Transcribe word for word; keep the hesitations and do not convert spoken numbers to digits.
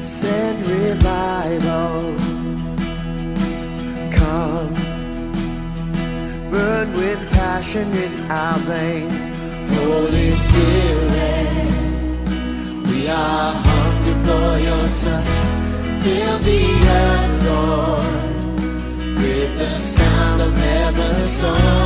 send revival. Come, burn with passion in our veins. Holy Spirit, we are hungry for your touch. Fill the earth, Lord, with the sound of heaven's song.